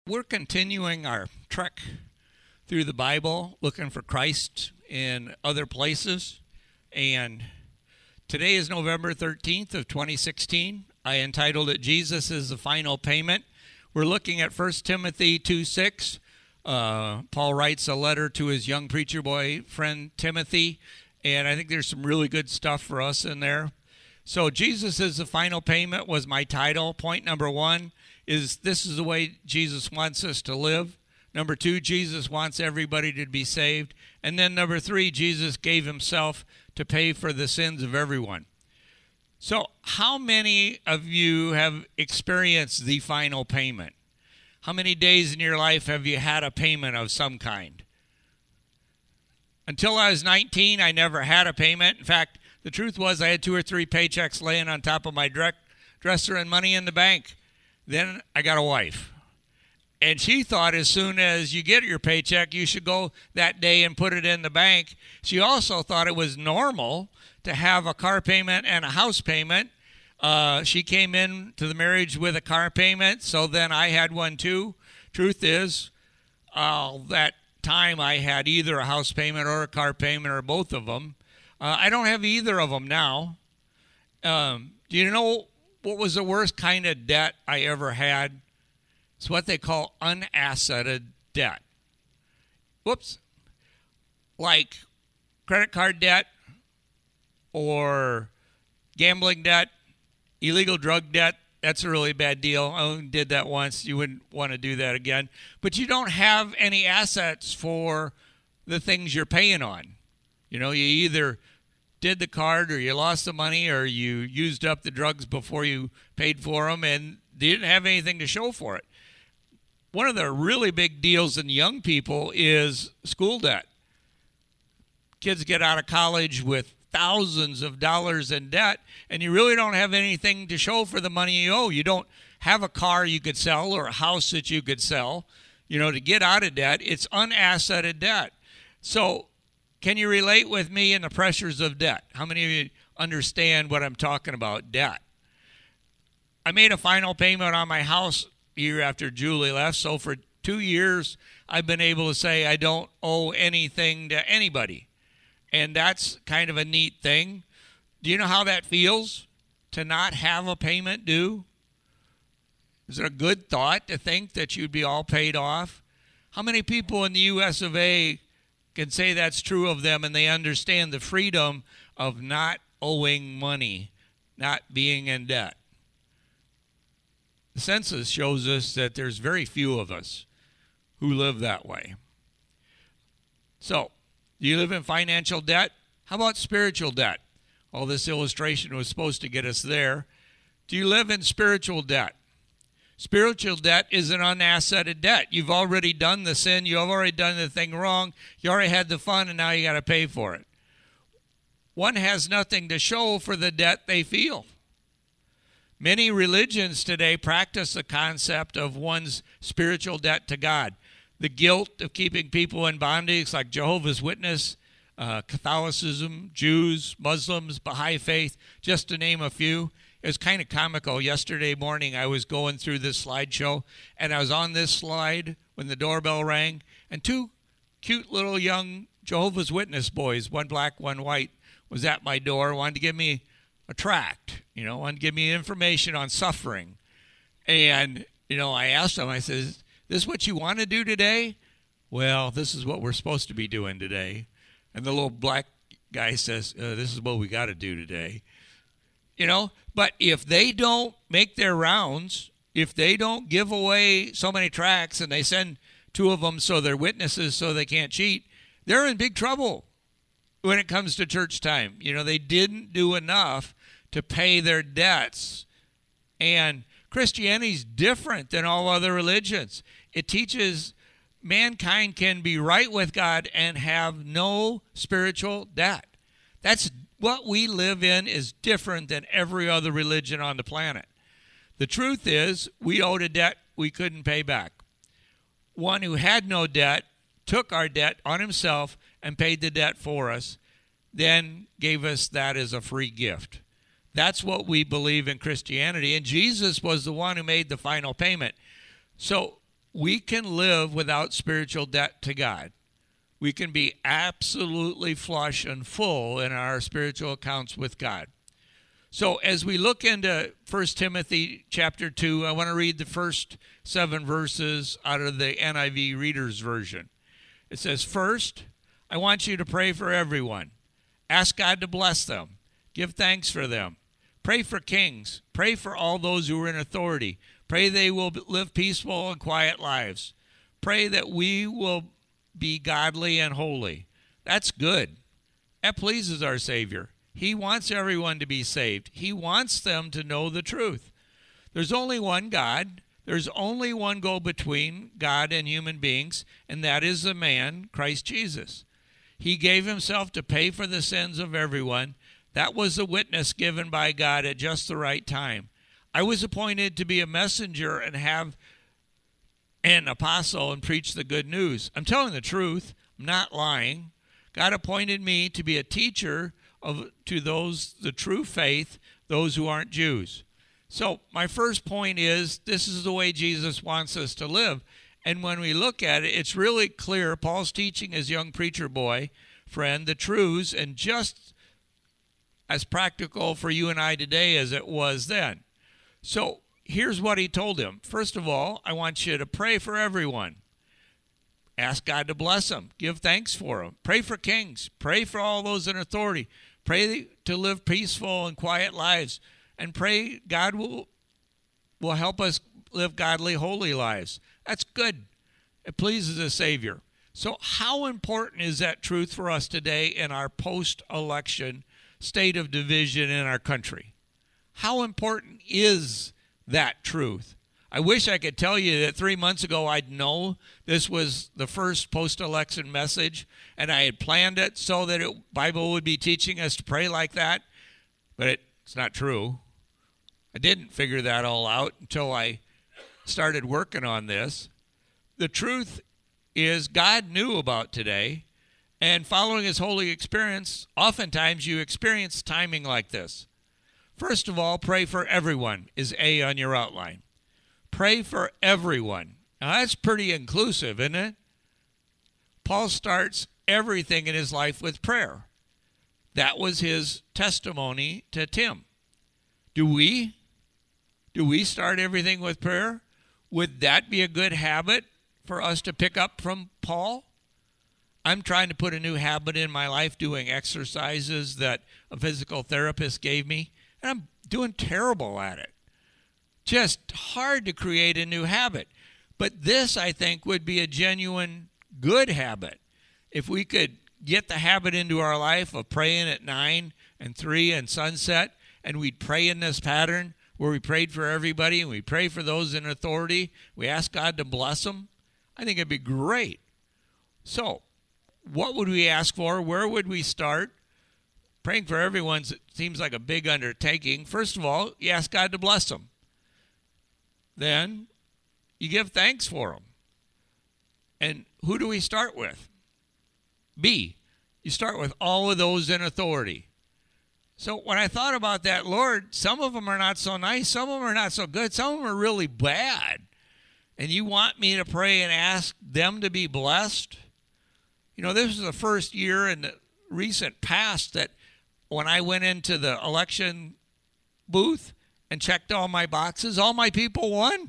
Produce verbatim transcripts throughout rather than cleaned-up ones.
We're continuing our trek through the Bible, looking for Christ in other places. And today is November thirteenth of twenty sixteen. I entitled it, Jesus is the Final Payment. We're looking at First Timothy two six. Uh, Paul writes a letter to his young preacher boy friend Timothy, and I think there's some really good stuff for us in there. So Jesus is the Final Payment was my title. Point number one is this is the way Jesus wants us to live. Number two, Jesus wants everybody to be saved. And then number three, Jesus gave himself to pay for the sins of everyone. So how many of you have experienced the final payment? How many days in your life have you had a payment of some kind? Until I was nineteen, I never had a payment. In fact, the truth was I had two or three paychecks laying on top of my dresser and money in the bank. Then I got a wife. And she thought as soon as you get your paycheck, you should go that day and put it in the bank. She also thought it was normal to have a car payment and a house payment. Uh, she came into the marriage with a car payment, so then I had one too. Truth is, uh, that time I had either a house payment or a car payment or both of them. Uh, I don't have either of them now. Um, do you know what was the worst kind of debt I ever had? It's what they call unassetted debt. Whoops. Like credit card debt or gambling debt, illegal drug debt. That's a really bad deal. I only did that once. You wouldn't want to do that again. But you don't have any assets for the things you're paying on. You know, you either did the card or you lost the money or you used up the drugs before you paid for them and you didn't have anything to show for it. One of the really big deals in young people is school debt. Kids get out of college with thousands of dollars in debt and you really don't have anything to show for the money you owe. You don't have a car you could sell or a house that you could sell, you know, to get out of debt. It's unassetted debt. So can you relate with me in the pressures of debt? How many of you understand what I'm talking about, debt? I made a final payment on my house a year after Julie left, so for two years I've been able to say I don't owe anything to anybody. And that's kind of a neat thing. Do you know how that feels to not have a payment due? Is it a good thought to think that you'd be all paid off? How many people in the U S of A can say that's true of them and they understand the freedom of not owing money, not being in debt? The census shows us that there's very few of us who live that way. So, do you live in financial debt? How about spiritual debt? Well, this illustration was supposed to get us there. Do you live in spiritual debt? Spiritual debt is an unassetted debt. You've already done the sin. You've already done the thing wrong. You already had the fun, and now you got to pay for it. One has nothing to show for the debt they feel. Many religions today practice the concept of one's spiritual debt to God. The guilt of keeping people in bondage, like Jehovah's Witness, uh, Catholicism, Jews, Muslims, Baha'i faith, just to name a few. It was kind of comical. Yesterday morning, I was going through this slideshow, and I was on this slide when the doorbell rang, and two cute little young Jehovah's Witness boys, one black, one white, was at my door, wanted to give me a tract, you know, wanted to give me information on suffering. And, you know, I asked them, I said, this is what you want to do today? Well, this is what we're supposed to be doing today. And the little black guy says, uh, this is what we got to do today. You know, but if they don't make their rounds, if they don't give away so many tracts and they send two of them so they're witnesses so they can't cheat, they're in big trouble when it comes to church time. You know, they didn't do enough to pay their debts. And Christianity's different than all other religions. It teaches mankind can be right with God and have no spiritual debt. That's what we live in is different than every other religion on the planet. The truth is, we owed a debt we couldn't pay back. One who had no debt took our debt on himself and paid the debt for us, then gave us that as a free gift. That's what we believe in Christianity, and Jesus was the one who made the final payment. So we can live without spiritual debt to God. We can be absolutely flush and full in our spiritual accounts with God. So as we look into First Timothy chapter two, I want to read the first seven verses out of the N I V Reader's Version. It says, "First, I want you to pray for everyone. Ask God to bless them. Give thanks for them. Pray for kings. Pray for all those who are in authority. Pray they will live peaceful and quiet lives. Pray that we will be godly and holy." That's good. That pleases our Savior. He wants everyone to be saved. He wants them to know the truth. There's only one God. There's only one go-between God and human beings, and that is the man, Christ Jesus. He gave himself to pay for the sins of everyone. That was the witness given by God at just the right time. I was appointed to be a messenger and have an apostle and preach the good news. I'm telling the truth. I'm not lying. God appointed me to be a teacher of to those, the true faith, those who aren't Jews. So my first point is, this is the way Jesus wants us to live. And when we look at it, it's really clear. Paul's teaching his young preacher boy friend the truths, and just as practical for you and I today as it was then. So here's what he told him. First of all, I want you to pray for everyone. Ask God to bless them. Give thanks for them. Pray for kings. Pray for all those in authority. Pray to live peaceful and quiet lives. And pray God will, will help us live godly, holy lives. That's good. It pleases the Savior. So how important is that truth for us today in our post-election state of division in our country? How important is that truth? I wish I could tell you that three months ago I'd know this was the first post-election message, and I had planned it so that the Bible would be teaching us to pray like that, but it, it's not true. I didn't figure that all out until I started working on this. The truth is God knew about today, and following his holy experience, oftentimes you experience timing like this. First of all, pray for everyone is A on your outline. Pray for everyone. Now that's pretty inclusive, isn't it? Paul starts everything in his life with prayer. That was his testimony to Tim. Do we? Do we start everything with prayer? Would that be a good habit for us to pick up from Paul? I'm trying to put a new habit in my life, doing exercises that a physical therapist gave me, and I'm doing terrible at it. Just hard to create a new habit. But this, I think, would be a genuine good habit. If we could get the habit into our life of praying at nine and three and sunset, and we'd pray in this pattern where we prayed for everybody and we pray for those in authority, we ask God to bless them, I think it'd be great. So, what would we ask for? Where would we start? Praying for everyone seems like a big undertaking. First of all, you ask God to bless them. Then you give thanks for them. And who do we start with? B, you start with all of those in authority. So when I thought about that, Lord, some of them are not so nice. Some of them are not so good. Some of them are really bad. And you want me to pray and ask them to be blessed? You know, this is the first year in the recent past that when I went into the election booth and checked all my boxes, all my people won.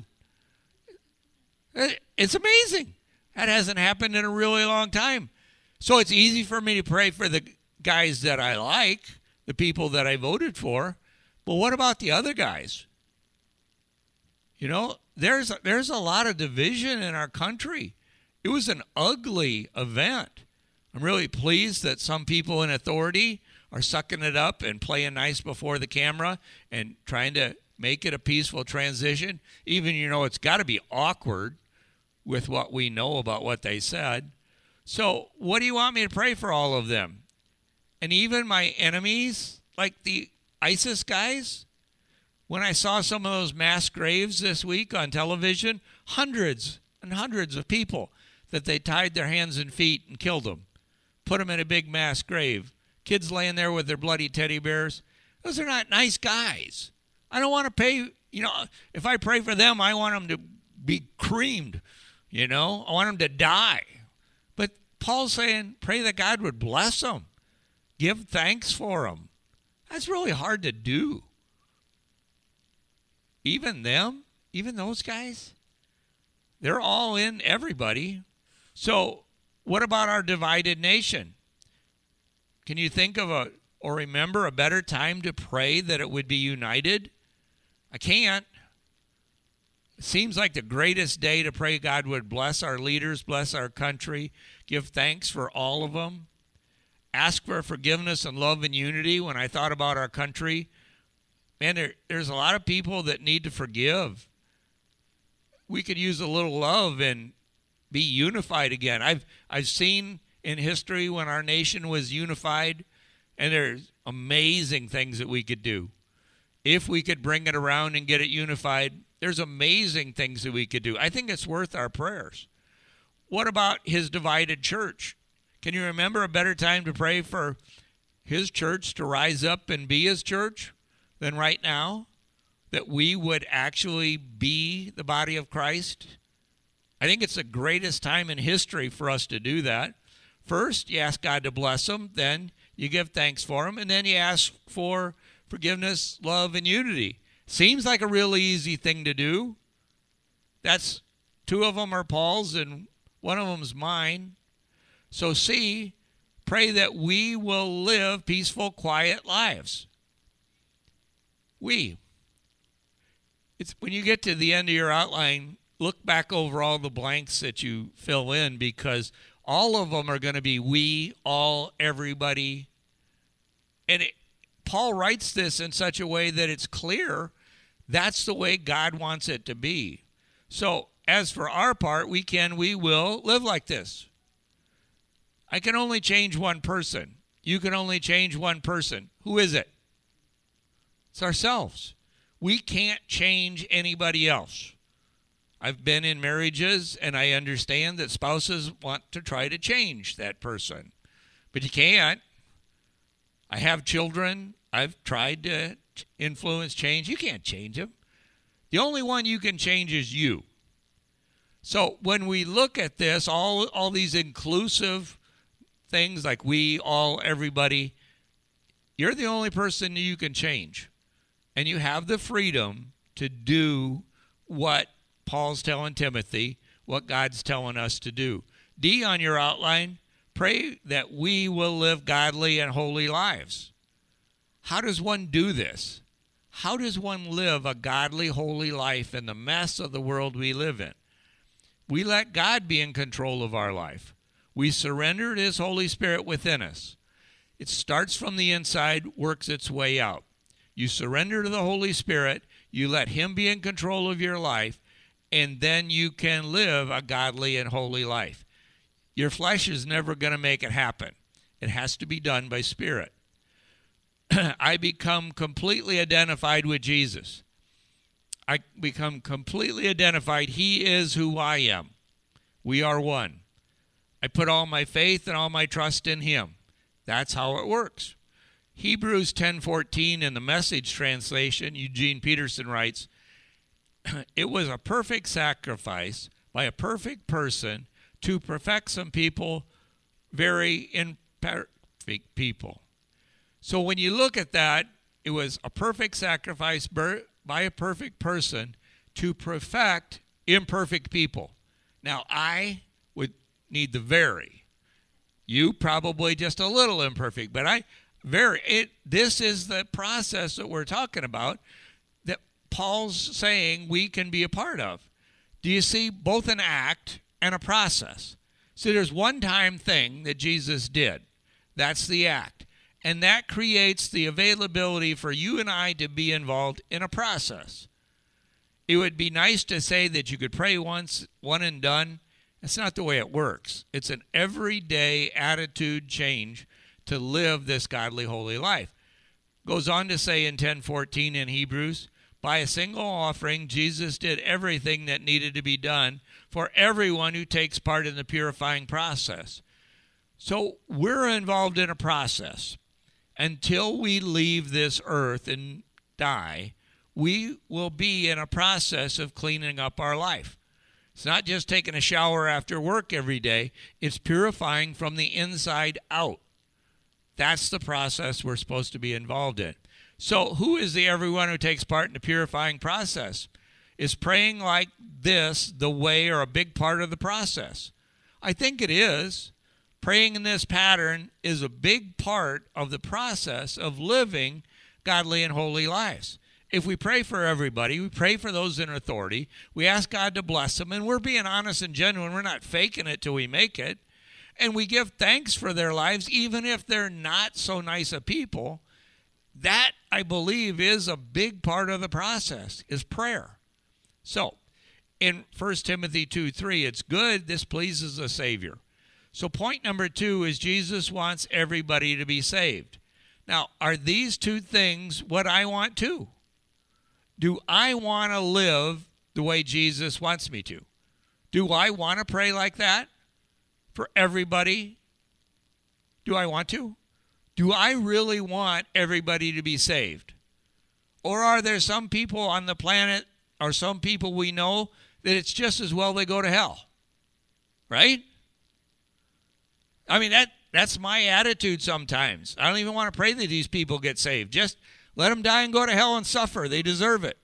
It's amazing. That hasn't happened in a really long time. So it's easy for me to pray for the guys that I like, the people that I voted for. But what about the other guys? You know, there's there's a lot of division in our country. It was an ugly event. I'm really pleased that some people in authority are sucking it up and playing nice before the camera and trying to make it a peaceful transition. Even, you know, it's got to be awkward with what we know about what they said. So what do you want me to pray for all of them? And even my enemies, like the ISIS guys? When I saw some of those mass graves this week on television, hundreds and hundreds of people that they tied their hands and feet and killed them, put them in a big mass grave. Kids laying there with their bloody teddy bears. Those are not nice guys. I don't want to pay, you know, if I pray for them, I want them to be creamed You know, I want them to die. But Paul's saying, pray that God would bless them. Give thanks for them. That's really hard to do. Even them, even those guys, they're all in everybody. So what about our divided nation? Can you think of a or remember a better time to pray that it would be united? I can't. It seems like the greatest day to pray God would bless our leaders, bless our country, give thanks for all of them, ask for forgiveness and love and unity. When I thought about our country, man, there, there's a lot of people that need to forgive. We could use a little love and be unified again. I've I've seen in history when our nation was unified, and there's amazing things that we could do. If we could bring it around and get it unified, there's amazing things that we could do. I think it's worth our prayers. What about his divided church? Can you remember a better time to pray for his church to rise up and be his church than right now? That we would actually be the body of Christ? I think it's the greatest time in history for us to do that. First, you ask God to bless them. Then you give thanks for them. And then you ask for forgiveness, love, and unity. Seems like a really easy thing to do. That's two of them are Paul's and one of them's mine. So see, pray that we will live peaceful, quiet lives. We. It's when you get to the end of your outline, look back over all the blanks that you fill in, because all of them are going to be we, all, everybody. And it, Paul writes this in such a way that it's clear that's the way God wants it to be. So as for our part, we can, we will live like this. I can only change one person. You can only change one person. Who is it? It's ourselves. We can't change anybody else. I've been in marriages, and I understand that spouses want to try to change that person. But you can't. I have children. I've tried to influence change. You can't change them. The only one you can change is you. So when we look at this, all, all these inclusive things like we, all, everybody, you're the only person you can change. And you have the freedom to do what Paul's telling Timothy, what God's telling us to do. D on your outline, pray that we will live godly and holy lives. How does one do this? How does one live a godly, holy life in the mess of the world we live in? We let God be in control of our life. We surrender to his Holy Spirit within us. It starts from the inside, works its way out. You surrender to the Holy Spirit, you let him be in control of your life, and then you can live a godly and holy life. Your flesh is never going to make it happen. It has to be done by Spirit. I become completely identified with Jesus. I become completely identified. He is who I am. We are one. I put all my faith and all my trust in him. That's how it works. Hebrews ten fourteen in the Message translation, Eugene Peterson writes, it was a perfect sacrifice by a perfect person to perfect some people, very imperfect people. So when you look at that, it was a perfect sacrifice by a perfect person to perfect imperfect people. Now, I would need the very. You probably just a little imperfect, but I very it this is the process that we're talking about that Paul's saying we can be a part of. Do you see both an act and a process? So there's one time thing that Jesus did. That's the act. And that creates the availability for you and I to be involved in a process. It would be nice to say that you could pray once, one and done. That's not the way it works. It's an everyday attitude change to live this godly, holy life. Goes on to say in ten fourteen in Hebrews, by a single offering, Jesus did everything that needed to be done for everyone who takes part in the purifying process. So we're involved in a process. Until we leave this earth and die, we will be in a process of cleaning up our life. It's not just taking a shower after work every day. It's purifying from the inside out. That's the process we're supposed to be involved in. So who is the everyone who takes part in the purifying process? Is praying like this the way or a big part of the process? I think it is. Praying in this pattern is a big part of the process of living godly and holy lives. If we pray for everybody, we pray for those in authority, we ask God to bless them, and we're being honest and genuine. We're not faking it till we make it. And we give thanks for their lives, even if they're not so nice a people. That, I believe, is a big part of the process, is prayer. So, in First Timothy two three, it's good, this pleases the Savior. So point number two is Jesus wants everybody to be saved. Now, are these two things what I want too? Do I want to live the way Jesus wants me to? Do I want to pray like that for everybody? Do I want to? Do I really want everybody to be saved? Or are there some people on the planet or some people we know that it's just as well they go to hell? Right? I mean, that that's my attitude sometimes. I don't even want to pray that these people get saved. Just let them die and go to hell and suffer. They deserve it.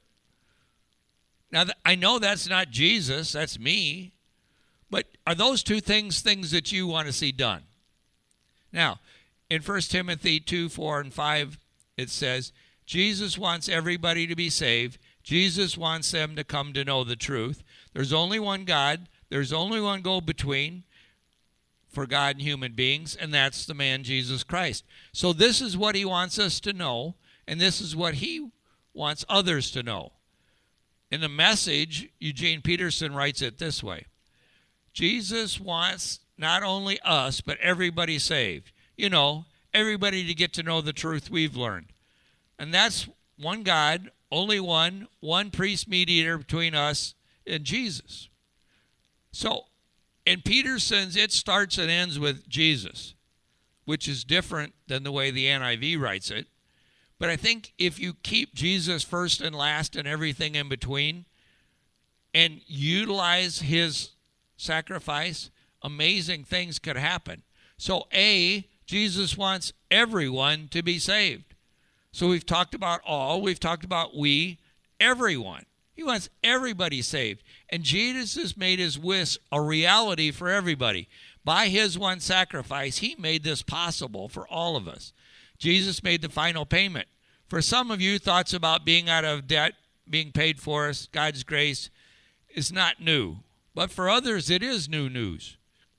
Now, I know that's not Jesus. That's me. But are those two things things that you want to see done? Now, in First Timothy two, four, and five, it says, Jesus wants everybody to be saved. Jesus wants them to come to know the truth. There's only one God. There's only one go-between for God and human beings, and that's the man Jesus Christ. So this is what he wants us to know, and this is what he wants others to know. In the Message, Eugene Peterson writes it this way: Jesus wants not only us, but everybody saved. You know, everybody to get to know the truth we've learned. And that's one God, only one, one priest mediator between us and Jesus. So, in Peterson's, it starts and ends with Jesus, which is different than the way the N I V writes it. But I think if you keep Jesus first and last and everything in between and utilize his sacrifice, amazing things could happen. So, A, Jesus wants everyone to be saved. So we've talked about all, we've talked about we, everyone. He wants everybody saved. And Jesus has made his wish a reality for everybody. By his one sacrifice, he made this possible for all of us. Jesus made the final payment. For some of you, thoughts about being out of debt, being paid for us, God's grace, is not new. But for others, it is new news.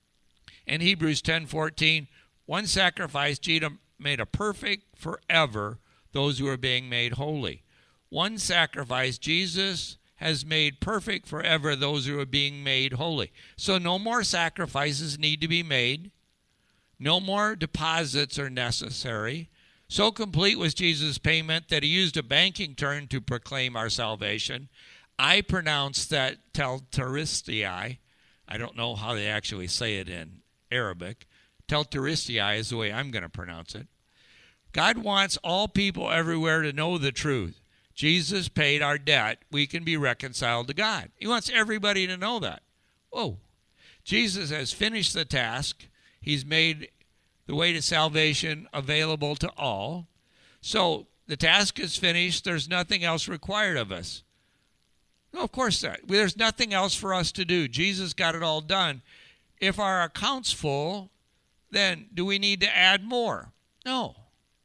In Hebrews ten fourteen, one sacrifice, Jesus made a perfect forever those who are being made holy. One sacrifice, Jesus has made perfect forever those who are being made holy. So no more sacrifices need to be made. No more deposits are necessary. So complete was Jesus' payment that he used a banking term to proclaim our salvation. I pronounce that telteristii. I don't know how they actually say it in Arabic. Telteristii is the way I'm going to pronounce it. God wants all people everywhere to know the truth. Jesus paid our debt. We can be reconciled to God. He wants everybody to know that. Whoa. Jesus has finished the task. He's made the way to salvation available to all. So the task is finished. There's nothing else required of us. No, of course not. There's nothing else for us to do. Jesus got it all done. If our account's full, then do we need to add more? No.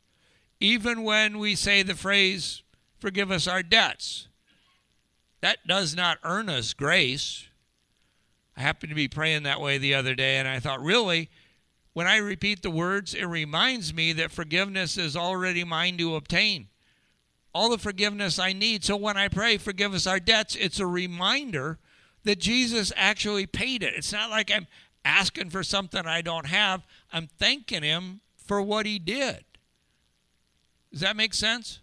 Even when we say the phrase, forgive us our debts, that does not earn us grace. I happened to be praying that way the other day, and I thought, really, when I repeat the words, it reminds me that forgiveness is already mine to obtain. All the forgiveness I need. So when I pray, forgive us our debts, it's a reminder that Jesus actually paid it. It's not like I'm asking for something I don't have. I'm thanking him for what he did. Does that make sense?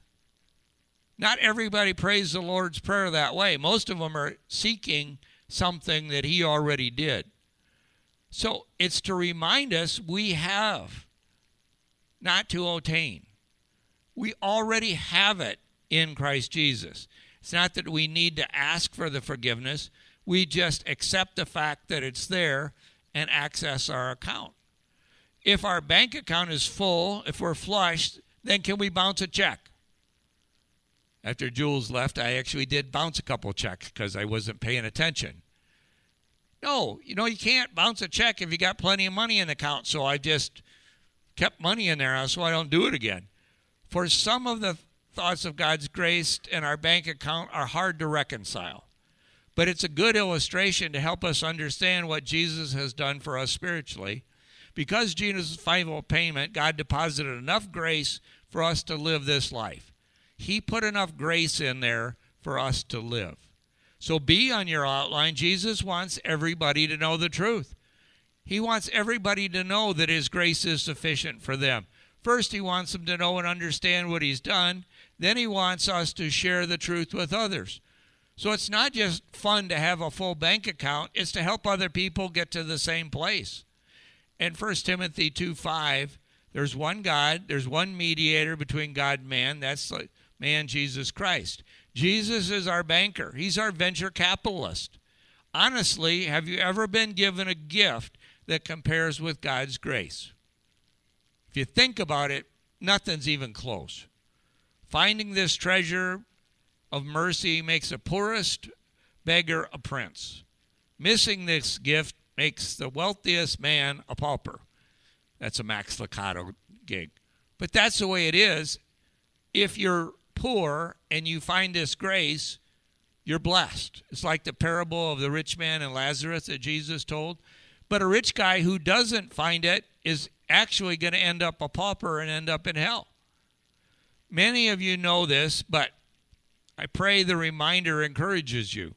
Not everybody prays the Lord's Prayer that way. Most of them are seeking something that he already did. So it's to remind us we have, not to obtain. We already have it in Christ Jesus. It's not that we need to ask for the forgiveness. We just accept the fact that it's there and access our account. If our bank account is full, if we're flush, then can we bounce a check? After Jules left, I actually did bounce a couple checks because I wasn't paying attention. No, you know, you can't bounce a check if you got plenty of money in the account. So I just kept money in there so I don't do it again. For some of the thoughts of God's grace and our bank account are hard to reconcile. But it's a good illustration to help us understand what Jesus has done for us spiritually. Because Jesus' final payment, God deposited enough grace for us to live this life. He put enough grace in there for us to live. So B on your outline, Jesus wants everybody to know the truth. He wants everybody to know that his grace is sufficient for them. First, he wants them to know and understand what he's done. Then he wants us to share the truth with others. So it's not just fun to have a full bank account. It's to help other people get to the same place. In First Timothy two five, there's one God, there's one mediator between God and man. That's the man, Jesus Christ. Jesus is our banker. He's our venture capitalist. Honestly, have you ever been given a gift that compares with God's grace? If you think about it, nothing's even close. Finding this treasure of mercy makes the poorest beggar a prince. Missing this gift makes the wealthiest man a pauper. That's a Max Lucado gig. But that's the way it is. If you're poor and you find this grace, you're blessed. It's like the parable of the rich man and Lazarus that Jesus told. But a rich guy who doesn't find it is actually going to end up a pauper and end up in hell. Many of you know this, but I pray the reminder encourages you.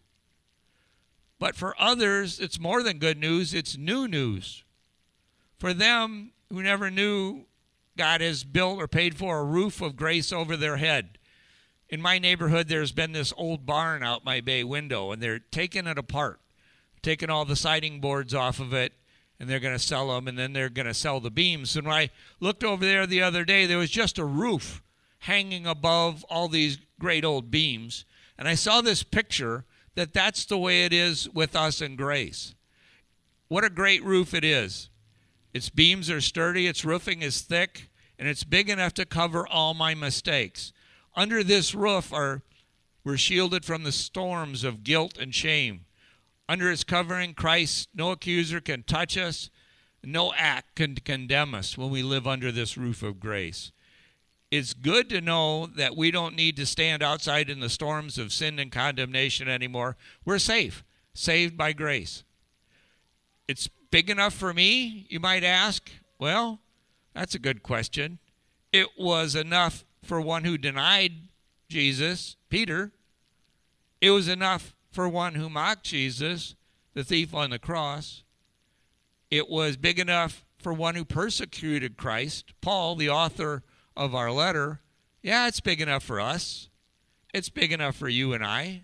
But for others, it's more than good news. It's new news. For them who never knew God has built or paid for a roof of grace over their head. In my neighborhood, there's been this old barn out my bay window, and they're taking it apart, taking all the siding boards off of it, and they're going to sell them, and then they're going to sell the beams. And when I looked over there the other day, there was just a roof hanging above all these great old beams. And I saw this picture that that's the way it is with us in grace. What a great roof it is. Its beams are sturdy, its roofing is thick, and it's big enough to cover all my mistakes. Under this roof are we're shielded from the storms of guilt and shame. Under its covering, Christ, no accuser can touch us. No act can condemn us when we live under this roof of grace. It's good to know that we don't need to stand outside in the storms of sin and condemnation anymore. We're safe, saved by grace. It's big enough for me, you might ask. Well, that's a good question. It was enough for one who denied Jesus, Peter. It was enough for one who mocked Jesus, the thief on the cross. It was big enough for one who persecuted Christ, Paul, the author of our letter. Yeah, it's big enough for us. It's big enough for you and I.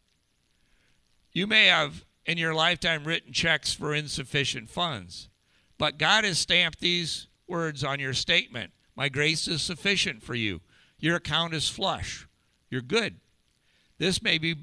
You may have in your lifetime written checks for insufficient funds, but God has stamped these words on your statement. My grace is sufficient for you. Your account is flush. You're good. This may be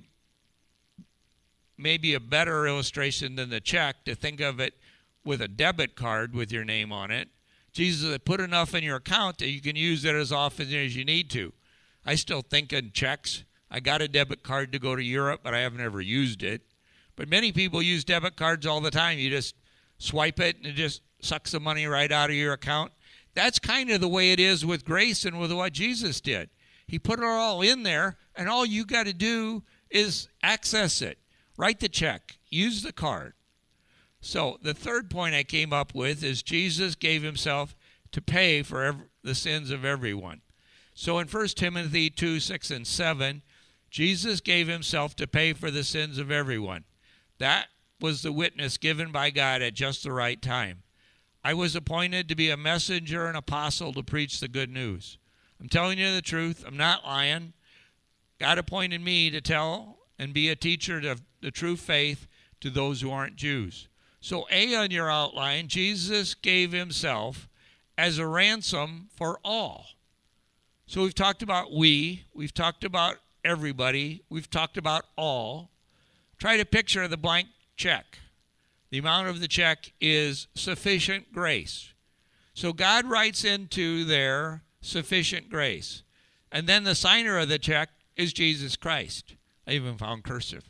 maybe a better illustration than the check, to think of it with a debit card with your name on it. Jesus had put enough in your account that you can use it as often as you need to. I still think in checks. I got a debit card to go to Europe, but I haven't ever used it. But many people use debit cards all the time. You just swipe it and it just sucks the money right out of your account. That's kind of the way it is with grace and with what Jesus did. He put it all in there, and all you got to do is access it. Write the check. Use the card. So the third point I came up with is Jesus gave himself to pay for every, the sins of everyone. So in First Timothy two, six, and seven, Jesus gave himself to pay for the sins of everyone. That was the witness given by God at just the right time. I was appointed to be a messenger and apostle to preach the good news. I'm telling you the truth. I'm not lying. God appointed me to tell and be a teacher of the true faith to those who aren't Jews. So A on your outline, Jesus gave himself as a ransom for all. So we've talked about we, we've talked about everybody, we've talked about all. Try to picture the blank check. The amount of the check is sufficient grace. So God writes into there sufficient grace. And then the signer of the check is Jesus Christ. I even found cursive.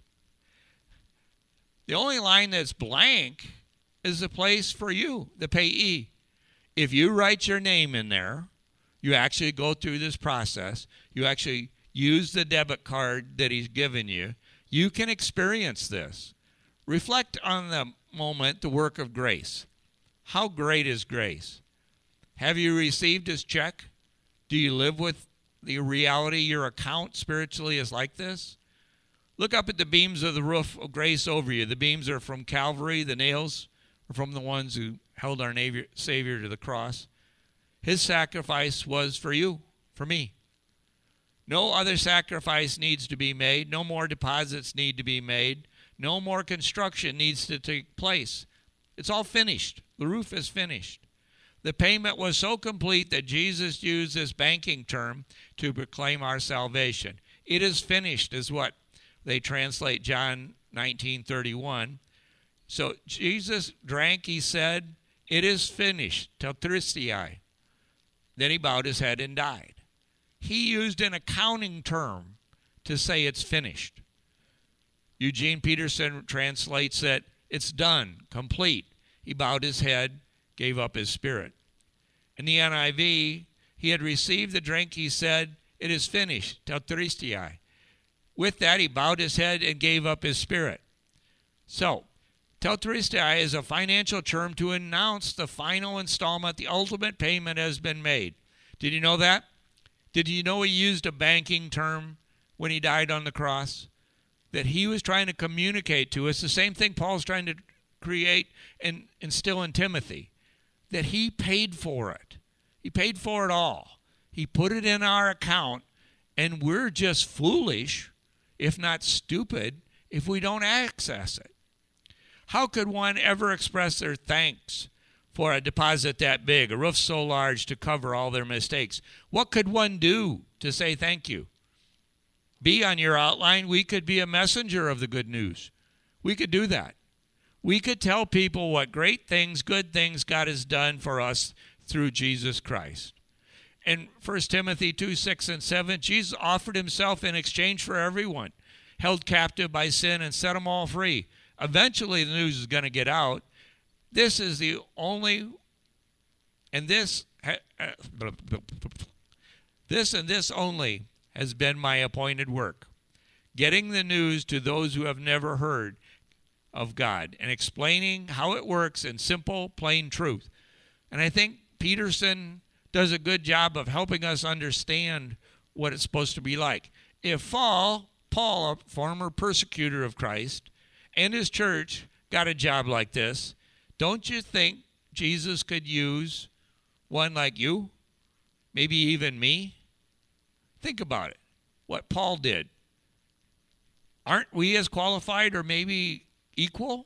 The only line that's blank is the place for you, the payee. If you write your name in there, you actually go through this process, you actually use the debit card that he's given you, you can experience this. Reflect on the moment, the work of grace. How great is grace? Have you received his check? Do you live with the reality your account spiritually is like this? Look up at the beams of the roof of grace over you. The beams are from Calvary. The nails are from the ones who held our Savior to the cross. His sacrifice was for you, for me. No other sacrifice needs to be made. No more deposits need to be made. No more construction needs to take place. It's all finished. The roof is finished. The payment was so complete that Jesus used this banking term to proclaim our salvation. It is finished is what they translate John nineteen thirty-one. So Jesus drank, he said, it is finished, teltristai. Then he bowed his head and died. He used an accounting term to say it's finished. Eugene Peterson translates it, it's done, complete. He bowed his head, gave up his spirit. In the N I V, he had received the drink, he said, it is finished, teltristai. With that, he bowed his head and gave up his spirit. So, teltristai is a financial term to announce the final installment, the ultimate payment has been made. Did you know that? Did you know he used a banking term when he died on the cross? That he was trying to communicate to us, the same thing Paul's trying to create and instill in Timothy, that he paid for it. He paid for it all. He put it in our account, and we're just foolish, if not stupid, if we don't access it. How could one ever express their thanks for a deposit that big, a roof so large to cover all their mistakes? What could one do to say thank you? Be on your outline, we could be a messenger of the good news. We could do that. We could tell people what great things, good things God has done for us through Jesus Christ. In First Timothy two, six, and seven, Jesus offered himself in exchange for everyone, held captive by sin, and set them all free. Eventually, the news is going to get out. This is the only, and this, this and this only has been my appointed work, getting the news to those who have never heard of God and explaining how it works in simple, plain truth. And I think Peterson does a good job of helping us understand what it's supposed to be like. If Paul, Paul, a former persecutor of Christ, and his church got a job like this, don't you think Jesus could use one like you? Maybe even me? Think about it. What Paul did. Aren't we as qualified or maybe equal?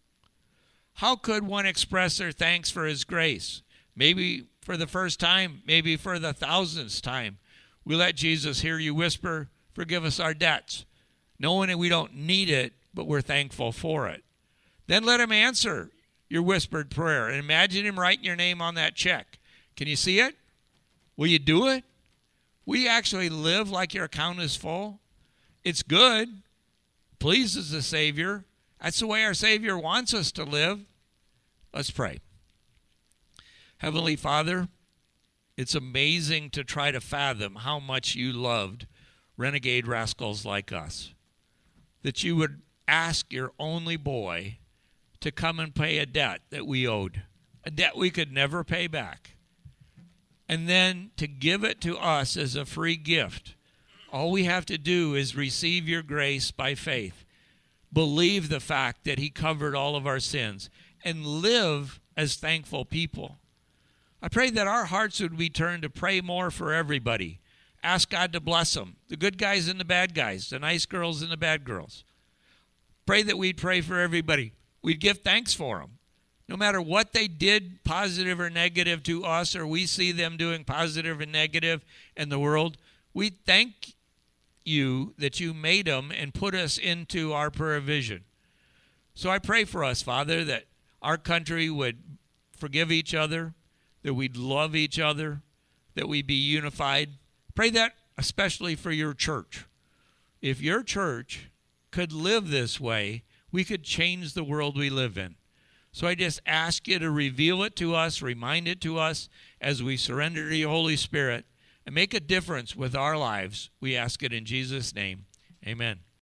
How could one express their thanks for his grace? Maybe for the first time, maybe for the thousandth time. We let Jesus hear you whisper, forgive us our debts, knowing that we don't need it, but we're thankful for it. Then let him answer your whispered prayer. And imagine him writing your name on that check. Can you see it? Will you do it? Will you actually live like your account is full? It's good. Pleases the Savior. That's the way our Savior wants us to live. Let's pray. Heavenly Father, it's amazing to try to fathom how much you loved renegade rascals like us. That you would ask your only boy to come and pay a debt that we owed, a debt we could never pay back, and then to give it to us as a free gift. All we have to do is receive your grace by faith, believe the fact that he covered all of our sins, and live as thankful people. I pray that our hearts would be turned to pray more for everybody. Ask God to bless them, the good guys and the bad guys, the nice girls and the bad girls. Pray that we'd pray for everybody. We'd give thanks for them. No matter what they did, positive or negative to us, or we see them doing positive and negative in the world, we thank you that you made them and put us into our provision. So I pray for us, Father, that our country would forgive each other, that we'd love each other, that we be unified. Pray that especially for your church. If your church could live this way, we could change the world we live in. So I just ask you to reveal it to us, remind it to us as we surrender to your Holy Spirit and make a difference with our lives. We ask it in Jesus' name. Amen.